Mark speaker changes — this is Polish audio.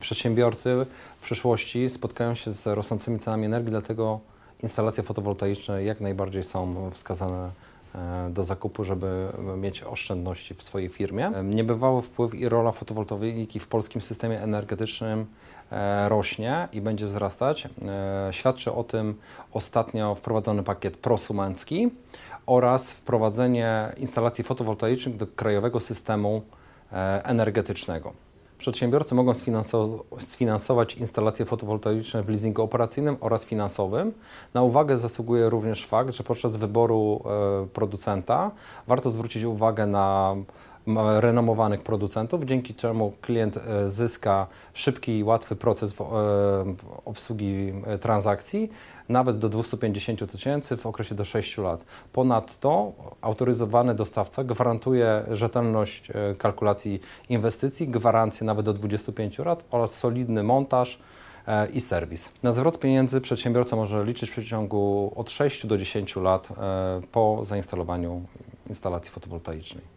Speaker 1: Przedsiębiorcy w przyszłości spotkają się z rosnącymi cenami energii, dlatego instalacje fotowoltaiczne jak najbardziej są wskazane do zakupu, żeby mieć oszczędności w swojej firmie. Niebywały wpływ i rola fotowoltaiki w polskim systemie energetycznym rośnie i będzie wzrastać. Świadczy o tym ostatnio wprowadzony pakiet prosumencki oraz wprowadzenie instalacji fotowoltaicznych do krajowego systemu energetycznego. Przedsiębiorcy mogą sfinansować instalacje fotowoltaiczne w leasingu operacyjnym oraz finansowym. Na uwagę zasługuje również fakt, że podczas wyboru producenta warto zwrócić uwagę na renomowanych producentów, dzięki czemu klient zyska szybki i łatwy proces obsługi transakcji, nawet do 250 000 w okresie do 6 lat. Ponadto autoryzowany dostawca gwarantuje rzetelność kalkulacji inwestycji, gwarancję nawet do 25 lat oraz solidny montaż i serwis. Na zwrot pieniędzy przedsiębiorca może liczyć w przeciągu od 6 do 10 lat po zainstalowaniu instalacji fotowoltaicznej.